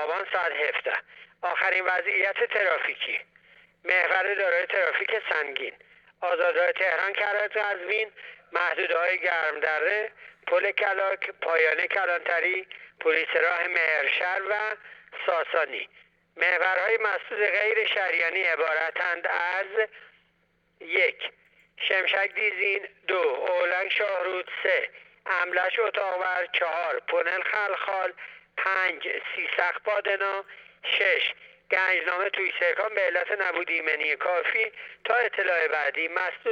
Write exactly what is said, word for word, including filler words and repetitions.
آبان ساعت هفده. آخرین وضعیت ترافیکی: محور دارای ترافیک سنگین، آزادراه تهران کرج قزوین، محدوده‌های گرمدره، پل کلاک، پایانه کلانتری، پلیس راه مهرشهر و ساسانی. محورهای مسدود غیر شهریانی عبارتند از: یک، شمشک دیزین، دو، اولنگ شاهرود، سه، املش اتاقور، چهار، پونل خلخال، پنج، سیسخ پادنا، شش، گنجنامه توی سرکان به علت نبود ایمنی کافی. تا اطلاع بعدی مسدود